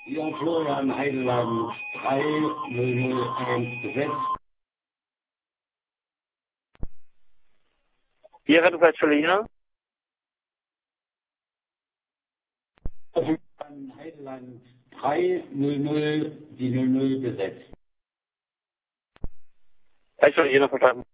Ja, Florian Heideland 3001 besetzt. Hier Rettungsleitstelle. Florian Heideland 300, die 00 besetzt. Leitstelle Jena verstanden.